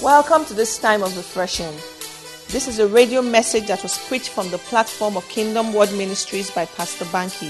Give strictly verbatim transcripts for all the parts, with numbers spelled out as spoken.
Welcome to this time of refreshing. This is a radio message that was preached from the platform of Kingdom Word Ministries by Pastor Banky.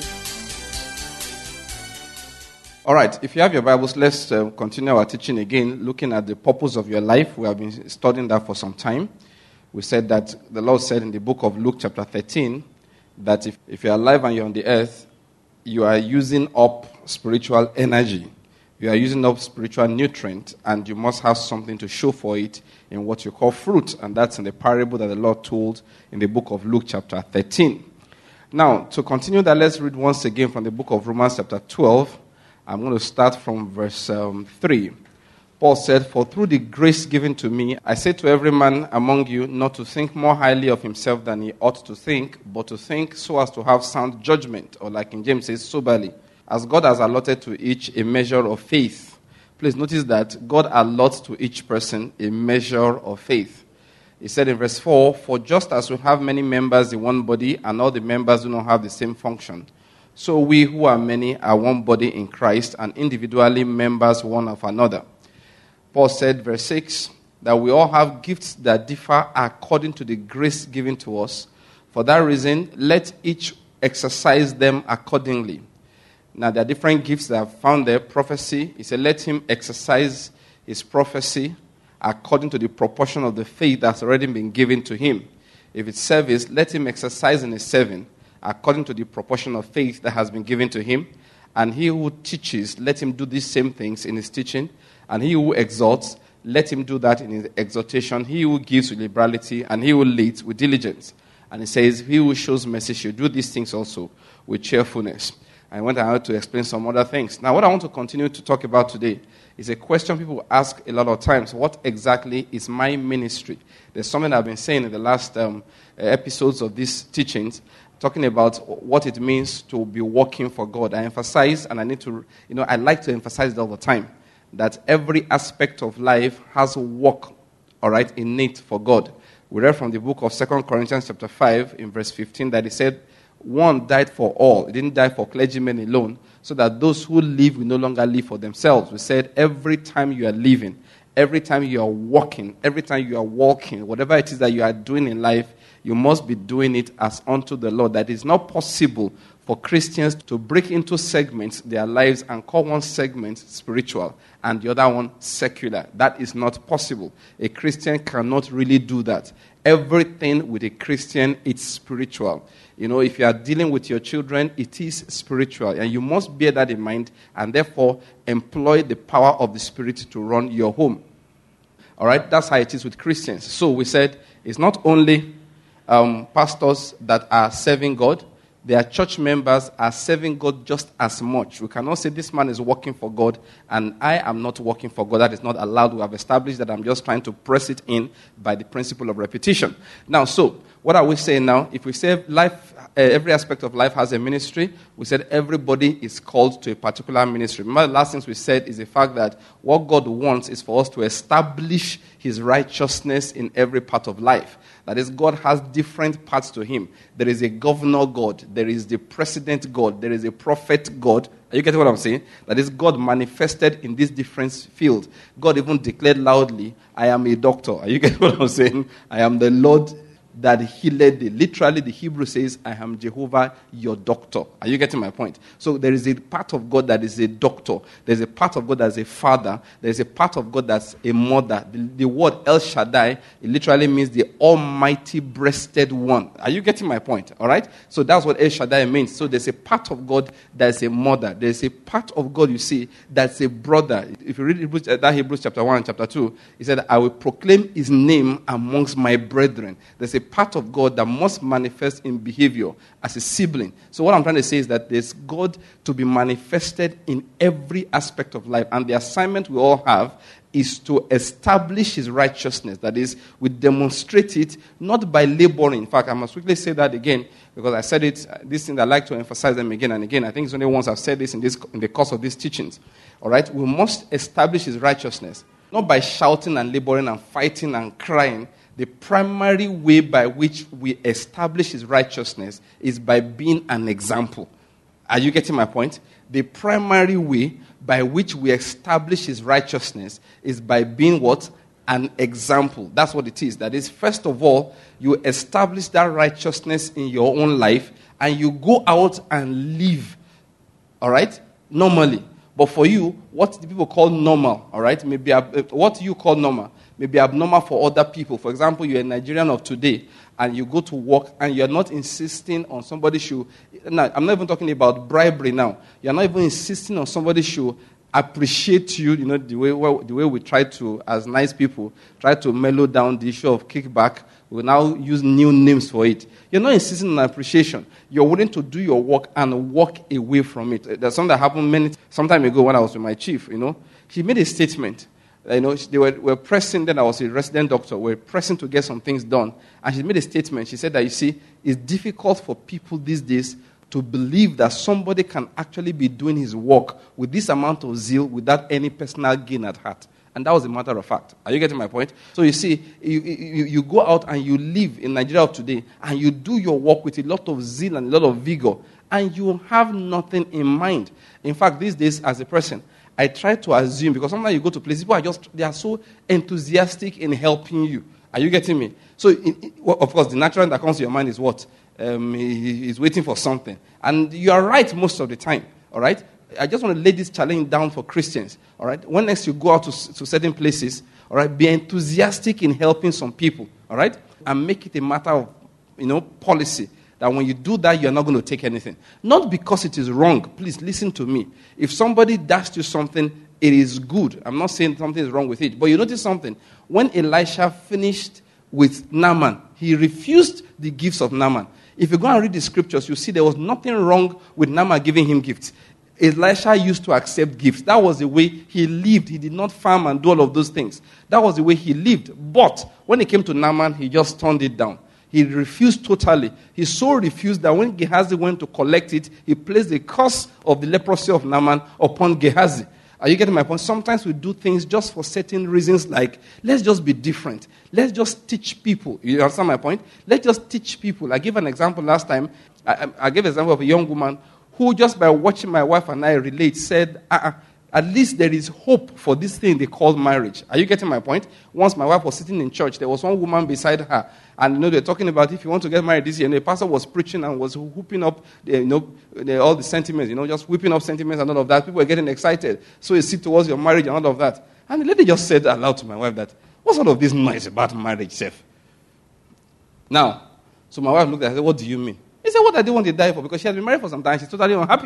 All right, if you have your Bibles, let's uh, continue our teaching again, looking at the purpose of your life. We have been studying that for some time. We said that the Lord said in the book of Luke chapter thirteen that if, if you're alive and you're on the earth, you are using up spiritual energy. You are using up spiritual nutrient, and you must have something to show for it in what you call fruit. And that's in the parable that the Lord told in the book of Luke chapter thirteen. Now, to continue that, let's read once again from the book of Romans chapter twelve. I'm going to start from verse um, three. Paul said, "For through the grace given to me, I say to every man among you not to think more highly of himself than he ought to think, but to think so as to have sound judgment," or like in James says, soberly, "as God has allotted to each a measure of faith." Please notice that God allots to each person a measure of faith. He said in verse four, "For just as we have many members in one body, and all the members do not have the same function, so we who are many are one body in Christ, and individually members one of another." Paul said, verse six, that we all have gifts that differ according to the grace given to us. For that reason, let each exercise them accordingly. Now, there are different gifts that are found there. Prophecy, he said, let him exercise his prophecy according to the proportion of the faith that's already been given to him. If it's service, let him exercise in his serving according to the proportion of faith that has been given to him. And he who teaches, let him do these same things in his teaching. And he who exhorts, let him do that in his exhortation. He who gives with liberality, and he who leads with diligence. And he says, he who shows mercy should do these things also with cheerfulness. I went ahead to explain some other things. Now, what I want to continue to talk about today is a question people ask a lot of times. What exactly is my ministry? There's something I've been saying in the last um, episodes of these teachings, talking about what it means to be working for God. I emphasize, and I need to, you know, I like to emphasize it all the time, that every aspect of life has work, all right, in it for God. We read from the book of Second Corinthians chapter five in verse fifteen that he said, one died for all. He didn't die for clergymen alone, so that those who live will no longer live for themselves. We said every time you are living, every time you are walking, every time you are walking, whatever it is that you are doing in life, you must be doing it as unto the Lord. That is not possible for Christians to break into segments their lives and call one segment spiritual and the other one secular. That is not possible. A Christian cannot really do that. Everything with a Christian is spiritual. You know, if you are dealing with your children, it is spiritual. And you must bear that in mind and therefore employ the power of the Spirit to run your home. All right? That's how it is with Christians. So we said it's not only um, pastors that are serving God. Their church members are serving God just as much. We cannot say this man is working for God and I am not working for God. That is not allowed. We have established that. I'm just trying to press it in by the principle of repetition. Now, so, what are we saying now? If we say life, uh, every aspect of life has a ministry, we said everybody is called to a particular ministry. Remember the last thing we said is the fact that what God wants is for us to establish his righteousness in every part of life. That is, God has different parts to him. There is a governor God. There is the president God. There is a prophet God. Are you getting what I'm saying? That is, God manifested in these different fields. God even declared loudly, I am a doctor. Are you getting what I'm saying? I am the Lord that healed thee. Literally, the Hebrew says, I am Jehovah, your doctor. Are you getting my point? So there is a part of God that is a doctor. There's a part of God that's a father. There's a part of God that's a mother. The, the word El Shaddai, it literally means the almighty breasted one. Are you getting my point? All right? So that's what El Shaddai means. So there's a part of God that's a mother. There's a part of God, you see, that's a brother. If you read Hebrews, that Hebrews chapter one and chapter two, he said, I will proclaim his name amongst my brethren. There's a part of God that must manifest in behavior as a sibling. So what I'm trying to say is that there's God to be manifested in every aspect of life. And the assignment we all have is to establish his righteousness. That is, we demonstrate it not by laboring. In fact, I must quickly say that again because I said it, this thing I like to emphasize them again and again. I think it's only once I've said this in, this in the course of these teachings. All right? We must establish his righteousness. Not by shouting and laboring and fighting and crying. The primary way by which we establish his righteousness is by being an example. Are you getting my point? The primary way by which we establish his righteousness is by being what? an example. That's what it is. That is, first of all, you establish that righteousness in your own life, and you go out and live, all right, normally. But for you, what the people call normal, all right, maybe what you call normal may be abnormal for other people. For example, you're a Nigerian of today, and you go to work, and you're not insisting on somebody should, no, I'm not even talking about bribery now. You're not even insisting on somebody should appreciate you, you know, the way the way we try to, as nice people, try to mellow down the issue of kickback. We now use new names for it. You're not insisting on appreciation. You're willing to do your work and walk away from it. There's something that happened many some time ago when I was with my chief, you know. He made a statement. You know, they were, were pressing, then I was a resident doctor, we were pressing to get some things done. And she made a statement. She said that, you see, it's difficult for people these days to believe that somebody can actually be doing his work with this amount of zeal without any personal gain at heart. And that was a matter of fact. Are you getting my point? So you see, you, you, you go out and you live in Nigeria of today, and you do your work with a lot of zeal and a lot of vigor, and you have nothing in mind. In fact, these days, as a person, I try to assume, because sometimes you go to places, people are just, they are so enthusiastic in helping you. Are you getting me? So, in, in, well, of course, the natural that comes to your mind is what? Um, he, he's waiting for something. And you are right most of the time, all right? I just want to lay this challenge down for Christians, all right? When next you go out to, to certain places, all right, be enthusiastic in helping some people, all right? And make it a matter of, you know, policy. That when you do that, you're not going to take anything. Not because it is wrong. Please listen to me. If somebody does you something, it is good. I'm not saying something is wrong with it. But you notice something. When Elisha finished with Naaman, he refused the gifts of Naaman. If you go and read the scriptures, you see there was nothing wrong with Naaman giving him gifts. Elisha used to accept gifts. That was the way he lived. He did not farm and do all of those things. That was the way he lived. But when it came to Naaman, he just turned it down. He refused totally. He so refused that when Gehazi went to collect it, he placed the curse of the leprosy of Naaman upon Gehazi. Are you getting my point? Sometimes we do things just for certain reasons, like, let's just be different. Let's just teach people. You understand my point? Let's just teach people. I gave an example last time. I, I gave an example of a young woman who, just by watching my wife and I relate, said, uh-uh, at least there is hope for this thing they call marriage. Are you getting my point? Once my wife was sitting in church, there was one woman beside her. And, you know, they're talking about if you want to get married this year. And the pastor was preaching and was whooping up, you know, the, all the sentiments, you know, just whipping up sentiments and all of that. People were getting excited. So you see towards your marriage and all of that. And the lady just said aloud to my wife that, what's all of this noise about marriage, Seth? Now, so my wife looked at her and said, what do you mean? He said, what I didn't want to die for, because she has been married for some time. She's totally unhappy.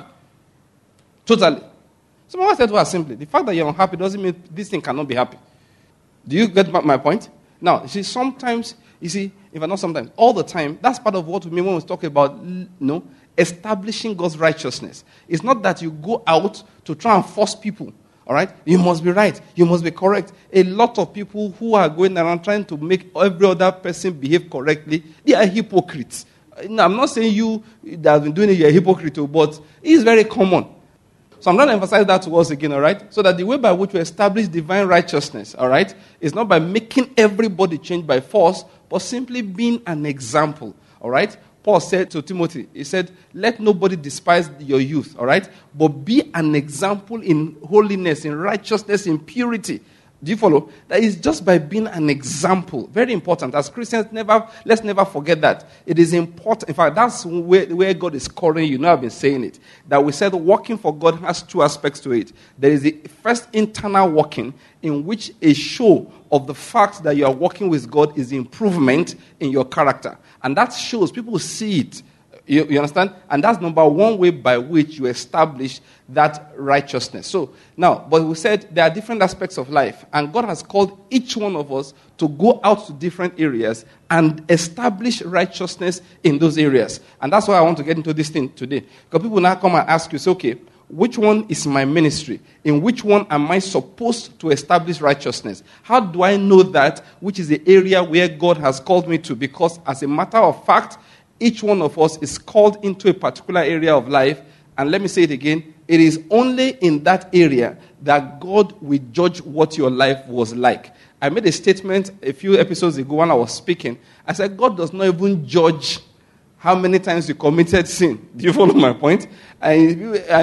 Totally. So my wife said to her simply, the fact that you're unhappy doesn't mean this thing cannot be happy. Do you get my point? Now, you see, sometimes, you see, if not sometimes, all the time, that's part of what we mean when we talk about, you know, establishing God's righteousness. It's not that you go out to try and force people, all right? You must be right. You must be correct. A lot of people who are going around trying to make every other person behave correctly, they are hypocrites. Now, I'm not saying you that have been doing it, you're a hypocrite, but it is very common. So I'm going to emphasize that to us again, all right? So that the way by which we establish divine righteousness, all right, is not by making everybody change by force, but simply being an example, all right? Paul said to Timothy, he said, let nobody despise your youth, all right? But be an example in holiness, in righteousness, in purity. Do you follow? That is just by being an example. Very important. As Christians, never let's never forget that. It is important. In fact, that's where, where God is calling you. You know, I've been saying it. That we said working for God has two aspects to it. There is the first internal working, in which a show of the fact that you are working with God is improvement in your character. And that shows, people see it. You, you understand? And that's number one way by which you establish that righteousness. So, now, but we said there are different aspects of life. And God has called each one of us to go out to different areas and establish righteousness in those areas. And that's why I want to get into this thing today. Because people now come and ask you, say, okay, which one is my ministry? In which one am I supposed to establish righteousness? How do I know that which is the area where God has called me to? Because as a matter of fact, each one of us is called into a particular area of life. And let me say it again. It is only in that area that God will judge what your life was like. I made a statement a few episodes ago when I was speaking. I said, God does not even judge how many times you committed sin. Do you follow my point? And, and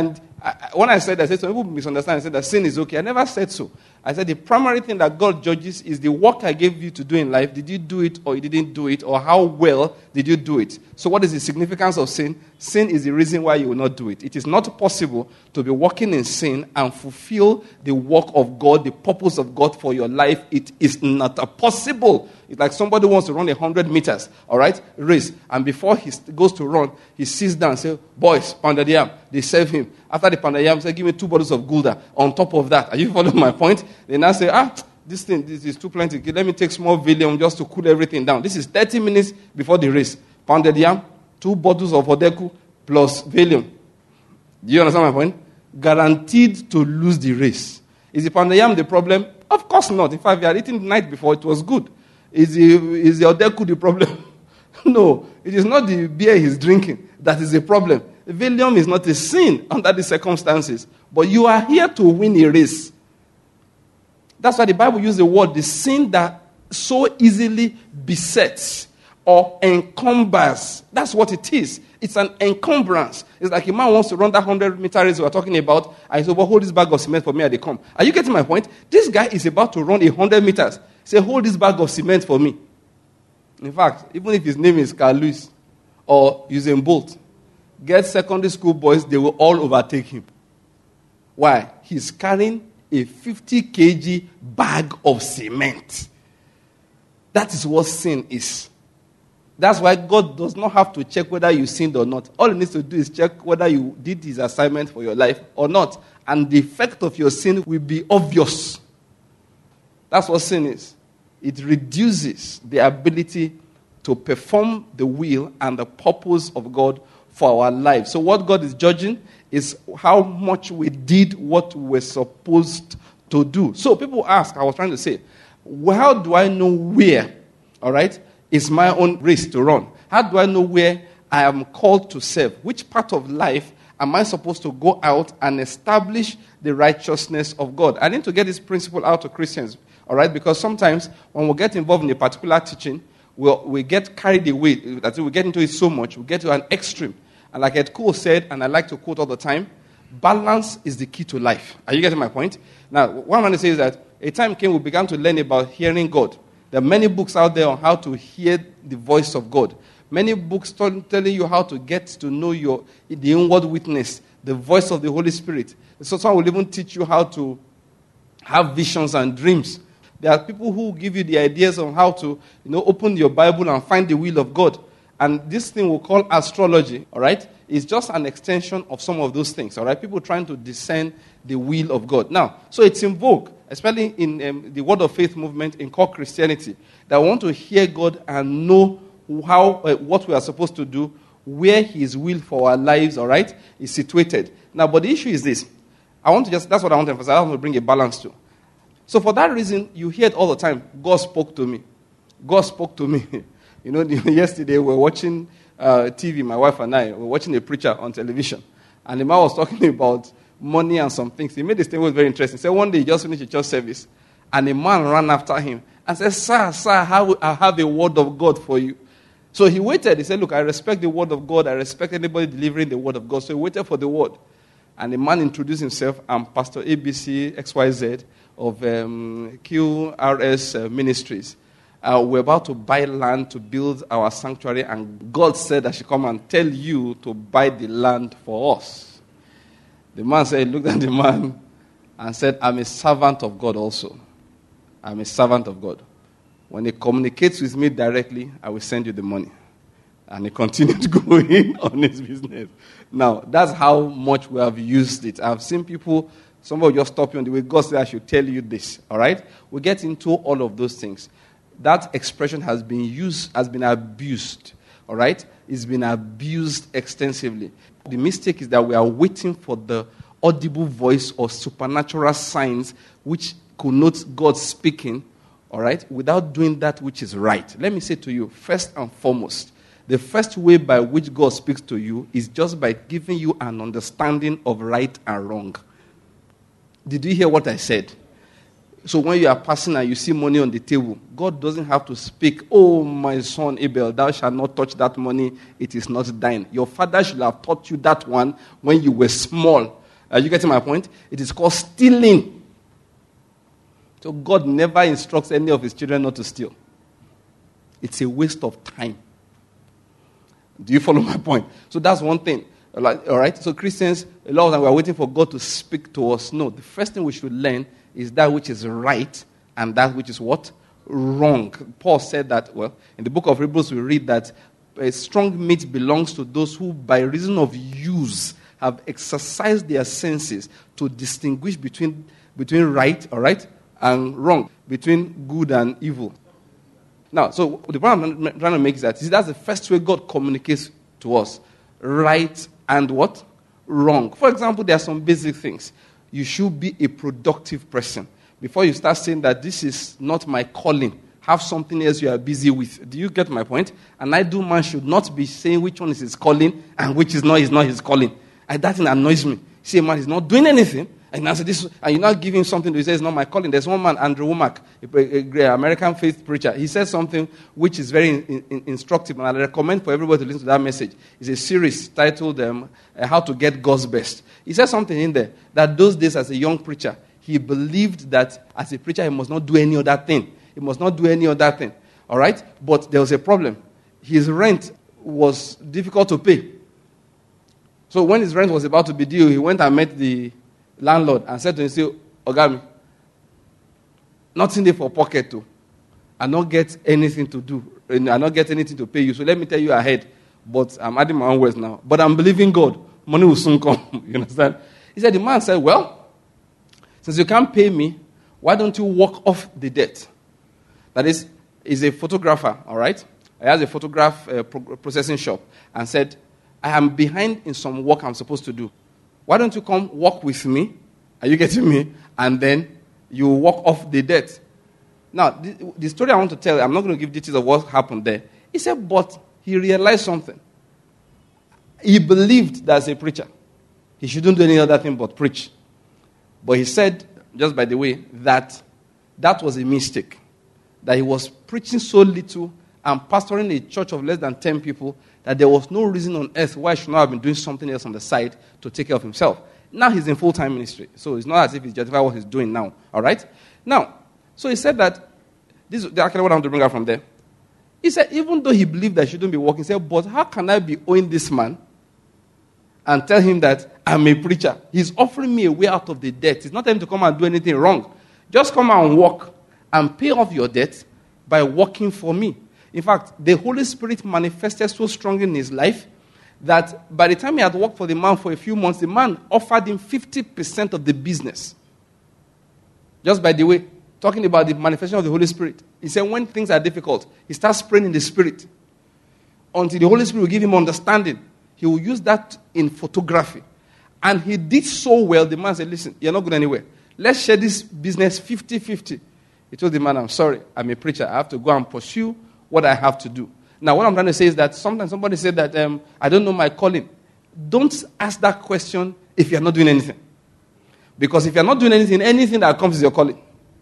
I, when I said that, I said some people misunderstand. I said that sin is okay. I never said so. I said the primary thing that God judges is the work I gave you to do in life. Did you do it or you didn't do it? Or how well did you do it? So what is the significance of sin? Sin is the reason why you will not do it. It is not possible to be walking in sin and fulfill the work of God, the purpose of God for your life. It is not possible. It's like somebody wants to run one hundred meters, all right, race. And before he goes to run, he sits down and says, boys, pounded yam. They serve him. After the pounded yam, say, give me two bottles of Gulda. On top of that, are you following my point? They now say, ah, this thing, this is too plenty. Let me take small Valium just to cool everything down. This is thirty minutes before the race. Pounded yam, two bottles of Odeku plus Valium. Do you understand my point? Guaranteed to lose the race. Is the pounded yam the problem? Of course not. In fact, we had eaten the night before. It was good. Is the, is the Odeku the problem? No. It is not the beer he's drinking that is the problem. Valium is not a sin under the circumstances. But you are here to win a race. That's why the Bible uses the word, the sin that so easily besets or encumbers. That's what it is. It's an encumbrance. It's like a man wants to run that one hundred meter race we are talking about. I said, well, hold this bag of cement for me as they come. Are you getting my point? This guy is about to run one hundred meters. Say, hold this bag of cement for me. In fact, even if his name is Carl Lewis or Usain Bolt, get secondary school boys, they will all overtake him. Why? He's carrying a fifty kilogram bag of cement. That is what sin is. That's why God does not have to check whether you sinned or not. All he needs to do is check whether you did his assignment for your life or not. And the effect of your sin will be obvious. That's what sin is. It reduces the ability to perform the will and the purpose of God for our lives. So what God is judging is how much we did what we were supposed to do. So people ask, I was trying to say, well, how do I know where, all right, is my own race to run? How do I know where I am called to serve? Which part of life am I supposed to go out and establish the righteousness of God? I need to get this principle out to Christians, all right, because sometimes when we get involved in a particular teaching, we'll, we get carried away. That we get into it so much, we get to an extreme. And like Ed Cole said, and I like to quote all the time, balance is the key to life. Are you getting my point? Now, what I'm going to say is that a time came we began to learn about hearing God. There are many books out there on how to hear the voice of God. Many books t- telling you how to get to know your the inward witness, the voice of the Holy Spirit. So some will even teach you how to have visions and dreams. There are people who give you the ideas on how to, you know, open your Bible and find the will of God. And this thing we'll call astrology, all right, is just an extension of some of those things, all right? People trying to discern the will of God. Now, so it's in vogue, especially in um, the Word of Faith movement in core Christianity, that we want to hear God and know how uh, what we are supposed to do, where His will for our lives, all right, is situated. Now, but the issue is this. I want to just, that's what I want to emphasize. I want to bring a balance to. So for that reason, you hear it all the time. God spoke to me. God spoke to me. You know, yesterday we were watching uh, T V, my wife and I, we were watching a preacher on television. And the man was talking about money and some things. He made the statement very interesting. He said one day he just finished a church service. And a man ran after him and said, sir, sir, I have a word of God for you. So he waited. He said, look, I respect the word of God. I respect anybody delivering the word of God. So he waited for the word. And the man introduced himself. I'm Pastor A B C X Y Z of um, Q R S uh, Ministries. Uh, we're about to buy land to build our sanctuary, and God said I should come and tell you to buy the land for us. The man said, looked at the man and said, I'm a servant of God also. I'm a servant of God. When he communicates with me directly, I will send you the money. And he continued going on his business. Now, that's how much we have used it. I've seen people, somebody just stop you on the way. God said I should tell you this, all right? We get into all of those things. That expression has been used, has been abused, all right? It's been abused extensively. The mistake is that we are waiting for the audible voice or supernatural signs which connotes God speaking, all right, without doing that which is right. Let me say to you, first and foremost, the first way by which God speaks to you is just by giving you an understanding of right and wrong. Did you hear what I said? So when you are passing and you see money on the table, God doesn't have to speak, oh, my son Abel, thou shalt not touch that money, it is not thine. Your father should have taught you that one when you were small. Are you getting my point? It is called stealing. So God never instructs any of his children not to steal. It's a waste of time. Do you follow my point? So that's one thing. All right? So Christians, a lot of time we are waiting for God to speak to us. No, the first thing we should learn is that which is right and that which is what? Wrong. Paul said that, well, in the book of Hebrews we read that a strong meat belongs to those who by reason of use have exercised their senses to distinguish between, between right, all right, and wrong, between good and evil. Now, so the point I'm trying to make is that see, that's the first way God communicates to us. Right and what? Wrong. For example, there are some basic things. You should be a productive person. Before you start saying that this is not my calling, have something else you are busy with. Do you get my point? An idle man should not be saying which one is his calling and which is not, is not his calling. And that thing annoys me. See, a man is not doing anything. And, now say this, and you're not giving him something to say it's not my calling. There's one man, Andrew Womack, a, a, a great American faith preacher. He says something which is very in, in, instructive, and I recommend for everybody to listen to that message. It's a series titled um, How to Get God's Best. He says something in there that those days as a young preacher, he believed that as a preacher he must not do any other thing. He must not do any other thing. All right? But there was a problem. His rent was difficult to pay. So when his rent was about to be due, he went and met the landlord and said to him, say, Ogami, nothing there for pocket to. I not get anything to do. I not get anything to pay you. So let me tell you ahead. But I'm adding my own words now. But I'm believing God. Money will soon come. You understand? He said, the man said, well, since you can't pay me, why don't you walk off the debt? That is, he's a photographer, all right? He has a photograph uh, pro- processing shop and said, I am behind in some work I'm supposed to do. Why don't you come walk with me? Are you getting me? And then you walk off the debt. Now, the, the story I want to tell, I'm not going to give details of what happened there. He said, but he realized something. He believed that as a preacher, he shouldn't do any other thing but preach. But he said, just by the way, that that was a mistake. That he was preaching so little and pastoring a church of less than ten people that there was no reason on earth why he should not have been doing something else on the side to take care of himself. Now he's in full-time ministry. So it's not as if he's justifying what he's doing now. All right? Now, so he said that, this is actually what I want to bring out from there. He said, even though he believed that he shouldn't be working, he said, but how can I be owing this man and tell him that I'm a preacher? He's offering me a way out of the debt. It's not time to come and do anything wrong. Just come and work and pay off your debt by working for me. In fact, the Holy Spirit manifested so strongly in his life that by the time he had worked for the man for a few months, the man offered him fifty percent of the business. Just by the way, talking about the manifestation of the Holy Spirit. He said when things are difficult, he starts praying in the Spirit. Until the Holy Spirit will give him understanding. He will use that in photography. And he did so well, the man said, listen, you're not going anywhere. Let's share this business fifty-fifty. He told the man, I'm sorry, I'm a preacher. I have to go and pursue what I have to do. Now, what I'm trying to say is that sometimes somebody said that um, I don't know my calling. Don't ask that question if you're not doing anything. Because if you're not doing anything, anything that comes is your calling.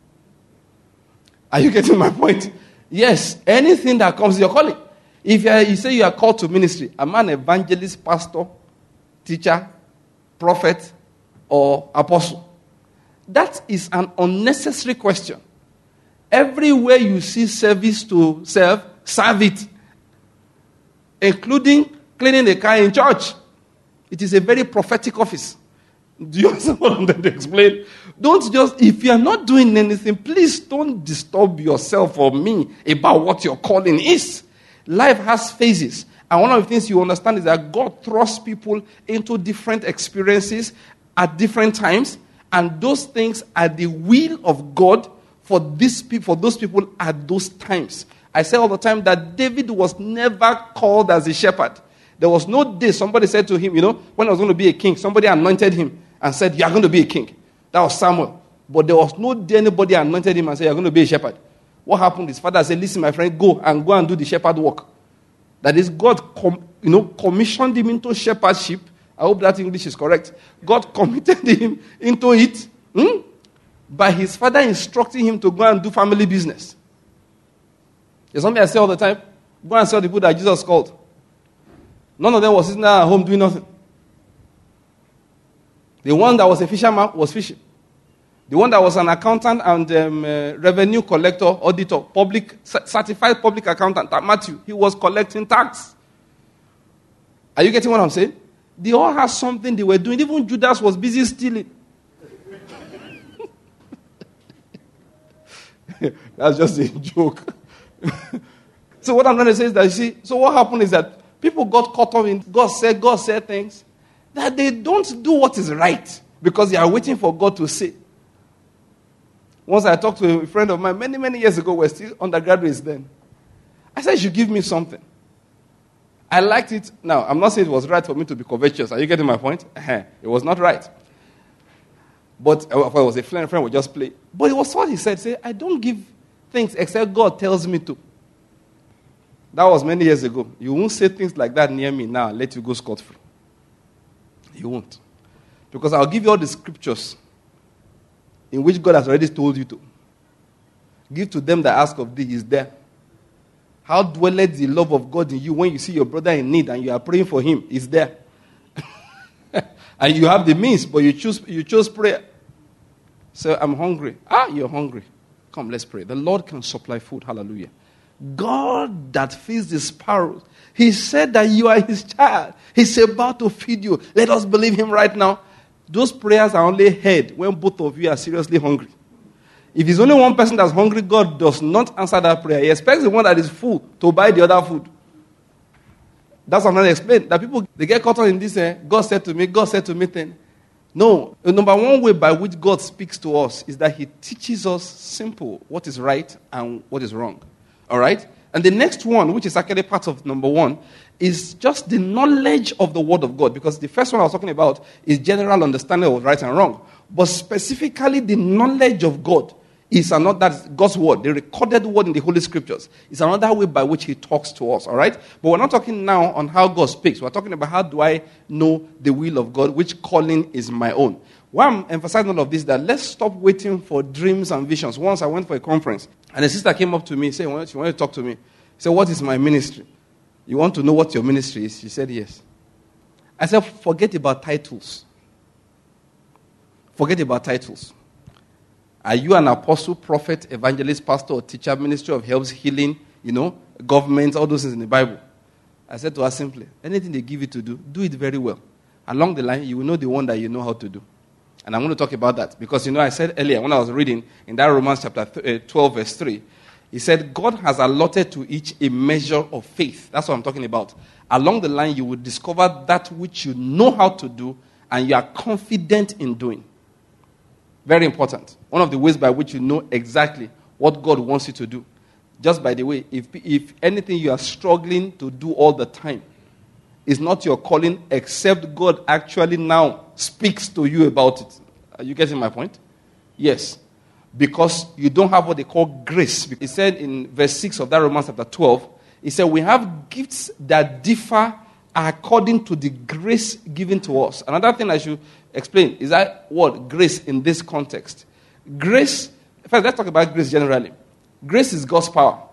Are you getting my point? Yes, anything that comes is your calling. If you, are, you say you are called to ministry, am I an evangelist, pastor, teacher, prophet, or apostle? That is an unnecessary question. Everywhere you see service to serve, serve it. Including cleaning the car in church. It is a very prophetic office. Do you understand what I'm trying to explain? Don't just, if you are not doing anything, please don't disturb yourself or me about what your calling is. Life has phases. And one of the things you understand is that God thrusts people into different experiences at different times. And those things are the will of God for these people, for those people at those times. I say all the time that David was never called as a shepherd. There was no day somebody said to him, you know, when I was going to be a king, somebody anointed him and said, you are going to be a king. That was Samuel. But there was no day anybody anointed him and said, you are going to be a shepherd. What happened? His father said, listen, my friend, go and go and do the shepherd work. That is, God, com- you know, commissioned him into shepherdship. I hope that English is correct. God committed him into it hmm, by his father instructing him to go and do family business. There's something I say all the time. Go and sell the people that Jesus called. None of them was sitting there at home doing nothing. The one that was a fisherman was fishing. The one that was an accountant and um, uh, revenue collector, auditor, public certified public accountant, Matthew, he was collecting tax. Are you getting what I'm saying? They all had something they were doing. Even Judas was busy stealing. That's just a joke. So what I'm trying to say is that, you see, so what happened is that people got caught up in God said, God said things that they don't do what is right because they are waiting for God to say. Once I talked to a friend of mine many, many years ago, we're still undergraduates then. I said, you should give me something. I liked it. Now, I'm not saying it was right for me to be covetous. Are you getting my point? Uh-huh. It was not right. But uh, if I was a friend, friend would just play. But it was what he said. Say, I don't give things except God tells me to. That was many years ago. You won't say things like that near me now and let you go scot-free. You won't. Because I'll give you all the scriptures in which God has already told you to. Give to them that ask of thee is there. How dwelleth the love of God in you when you see your brother in need and you are praying for him? Is there. And you have the means, but you choose you chose prayer. So I'm hungry. Ah, you're hungry. Come, let's pray. The Lord can supply food. Hallelujah. God that feeds the sparrows. He said that you are his child. He's about to feed you. Let us believe him right now. Those prayers are only heard when both of you are seriously hungry. If it's only one person that's hungry, God does not answer that prayer. He expects the one that is full to buy the other food. That's what I'm trying to explain. That people, they get caught up in this, eh, God said to me, God said to me thing. No. The number one way by which God speaks to us is that he teaches us simple what is right and what is wrong. All right? And the next one, which is actually part of number one, is just the knowledge of the Word of God. Because the first one I was talking about is general understanding of right and wrong. But specifically the knowledge of God is another, that's God's Word, the recorded Word in the Holy Scriptures. Is another way by which he talks to us, all right? But we're not talking now on how God speaks. We're talking about how do I know the will of God, which calling is my own. Why I'm emphasizing all of this, that let's stop waiting for dreams and visions. Once I went for a conference, and a sister came up to me, said, she wanted to talk to me. She said, what is my ministry? You want to know what your ministry is? She said, yes. I said, forget about titles. Forget about titles. Are you an apostle, prophet, evangelist, pastor, or teacher, ministry of health, healing, you know, government, all those things in the Bible? I said to her simply, anything they give you to do, do it very well. Along the line, you will know the one that you know how to do. And I'm going to talk about that. Because, you know, I said earlier when I was reading in that Romans chapter twelve, verse three, he said, God has allotted to each a measure of faith. That's what I'm talking about. Along the line, you will discover that which you know how to do and you are confident in doing. Very important. One of the ways by which you know exactly what God wants you to do. Just by the way, if, if anything you are struggling to do all the time is not your calling, except God actually now speaks to you about it. Are you getting my point? Yes. Because you don't have what they call grace. He said in verse six of that Romans chapter twelve, he said, we have gifts that differ according to the grace given to us. Another thing I should explain is that word, grace, in this context. Grace, first let's talk about grace generally. Grace is God's power.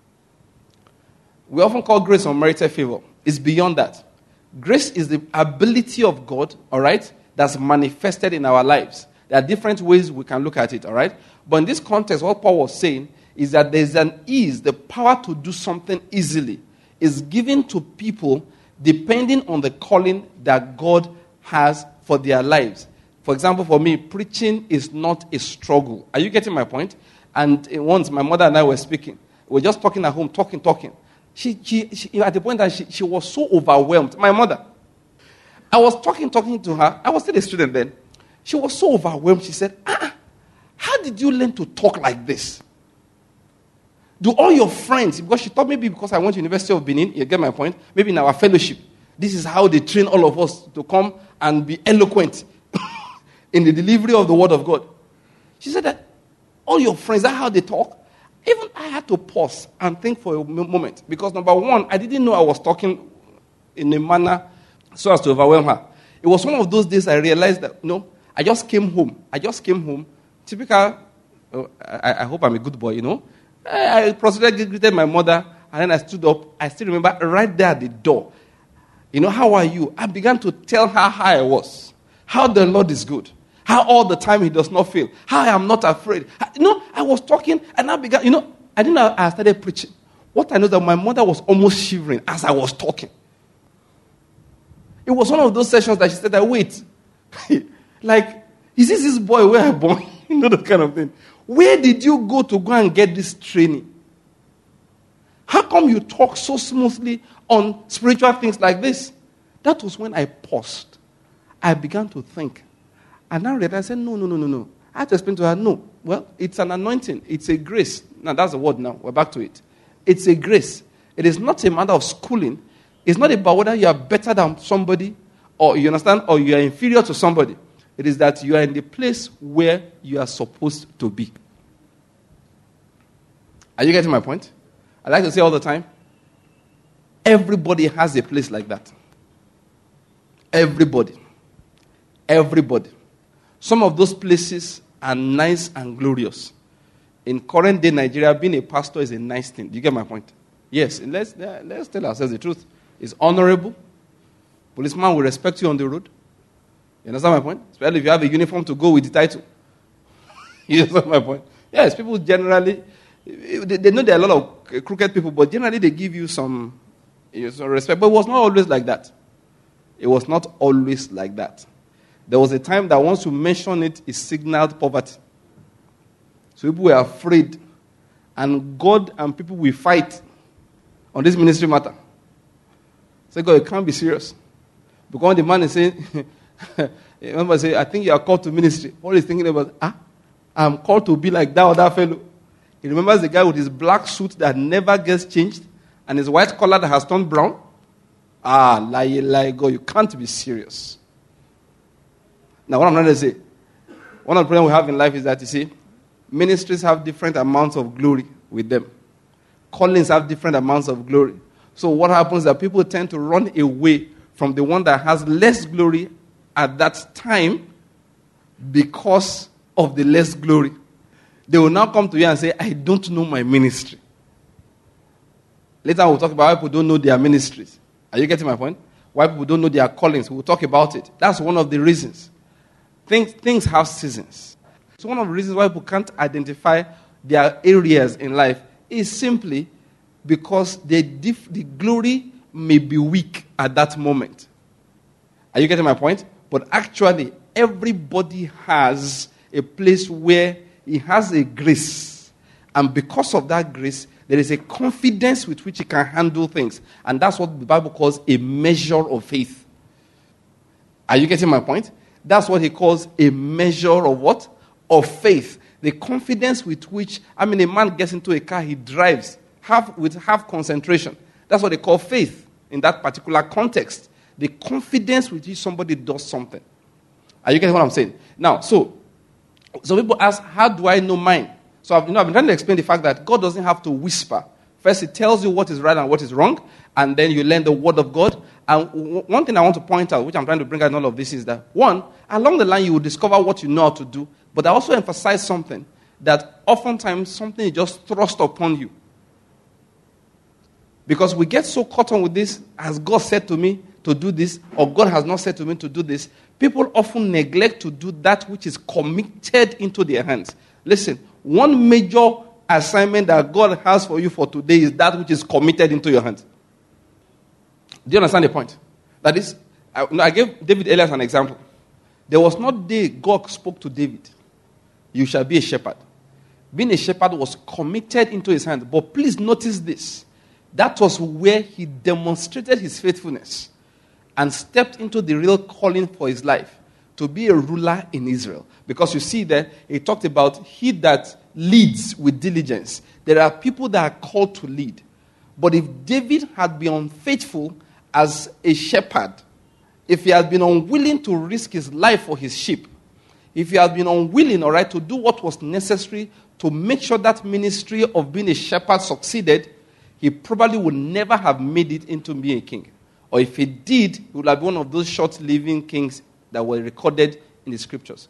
We often call grace unmerited favor. It's beyond that. Grace is the ability of God, all right, that's manifested in our lives. There are different ways we can look at it, all right? But in this context, what Paul was saying is that there's an ease, the power to do something easily is given to people depending on the calling that God has for their lives. For example, for me, preaching is not a struggle. Are you getting my point? And once my mother and I were speaking, we were just talking at home, talking, talking. She, she, she at the point that she, she was so overwhelmed. My mother. I was talking, talking to her. I was still a student then. She was so overwhelmed. She said, ah, how did you learn to talk like this? Do all your friends, because she thought maybe because I went to University of Benin, you get my point, maybe in our fellowship, this is how they train all of us to come and be eloquent in the delivery of the word of God. She said that all your friends, that's how they talk. Even I had to pause and think for a moment. Because number one, I didn't know I was talking in a manner so as to overwhelm her. It was one of those days I realized that, you know, I just came home. I just came home. Typical, oh, I, I hope I'm a good boy, you know. I, I proceeded, greeted my mother, and then I stood up. I still remember right there at the door. You know, how are you? I began to tell her how I was. how the Lord is good, how all the time he does not fail, how I am not afraid. You know, I was talking and I began, you know, I didn't know I started preaching. What I know is that my mother was almost shivering as I was talking. It was one of those sessions that she said, that, wait, like, is this this boy where I born? You know, that kind of thing. Where did you go to go and get this training? How come you talk so smoothly on spiritual things like this? That was when I paused. I began to think. And now I said, no, no, no, no, no. I had to explain to her, no. Well, it's an anointing. It's a grace. Now, that's the word now. We're back to it. It's a grace. It is not a matter of schooling. It's not about whether you are better than somebody, or you understand, or you are inferior to somebody. It is that you are in the place where you are supposed to be. Are you getting my point? I like to say all the time, everybody has a place like that. Everybody. Everybody. Some of those places are nice and glorious. In current day Nigeria, being a pastor is a nice thing. Do you get my point? Yes. Let's, let's tell ourselves the truth. It's honorable. Policeman will respect you on the road. You understand my point? Especially if you have a uniform to go with the title. You understand my point? Yes, people generally, they, they know there are a lot of crooked people, but generally they give you some, you know, some respect. But it was not always like that. It was not always like that. There was a time that once you mention it, it signaled poverty. So people were afraid. And God and people will fight on this ministry matter. Say, God, you can't be serious. Because when the man is saying, remember, say, I think you are called to ministry. What is thinking about? Ah, I'm called to be like that or that fellow. He remembers the guy with his black suit that never gets changed and his white collar that has turned brown. Ah, lie, lie, God, you can't be serious. Now, what I'm trying to say, one of the problems we have in life is that, you see, ministries have different amounts of glory with them. Callings have different amounts of glory. So what happens is that people tend to run away from the one that has less glory at that time because of the less glory. They will now come to you and say, I don't know my ministry. Later we'll talk about why people don't know their ministries. Are you getting my point? Why people don't know their callings. We'll talk about it. That's one of the reasons. Things, things have seasons. So one of the reasons why people can't identify their areas in life is simply because the, diff- the glory may be weak at that moment. Are you getting my point? But actually, everybody has a place where he has a grace. And because of that grace, there is a confidence with which he can handle things. And that's what the Bible calls a measure of faith. Are you getting my point? That's what he calls a measure of what? Of faith. The confidence with which, I mean, a man gets into a car, he drives half with half concentration. That's what they call faith in that particular context. The confidence with which somebody does something. Are you getting what I'm saying? Now, so, so people ask, how do I know mine? So I've, you know, I've been trying to explain the fact that God doesn't have to whisper. First, he tells you what is right and what is wrong, and then you learn the word of God. And w- one thing I want to point out, which I'm trying to bring out in all of this, is that, one, along the line you will discover what you know how to do, but I also emphasize something, that oftentimes something is just thrust upon you. Because we get so caught on with this, has God said to me to do this, or God has not said to me to do this, people often neglect to do that which is committed into their hands. Listen, one major assignment that God has for you for today is that which is committed into your hands. Do you understand the point? That is, I, I gave David earlier as an example. There was not a day God spoke to David, you shall be a shepherd. Being a shepherd was committed into his hand. But please notice this. That was where he demonstrated his faithfulness and stepped into the real calling for his life, to be a ruler in Israel. Because you see there, he talked about he that leads with diligence. There are people that are called to lead. But if David had been unfaithful as a shepherd, if he had been unwilling to risk his life for his sheep, if he had been unwilling, all right, to do what was necessary to make sure that ministry of being a shepherd succeeded, he probably would never have made it into being a king. Or if he did, he would have been one of those short-living kings that were recorded in the scriptures.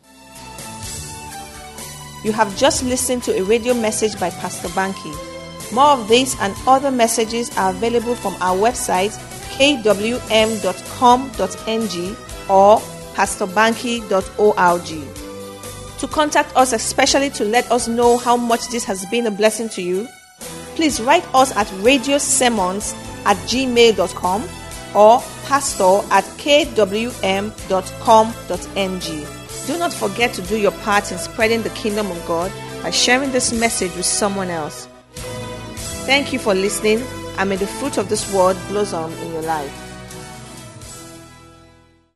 You have just listened to a radio message by Pastor Banky. More of this and other messages are available from our website, k w m dot com dot n g or pastor banky dot org. To contact us, especially to let us know how much this has been a blessing to you, please write us at radio sermons at gmail dot com or pastor at k w m dot com dot n g. Do not forget to do your part in spreading the kingdom of God by sharing this message with someone else. Thank you for listening, and may the fruit of this word blossom in your life.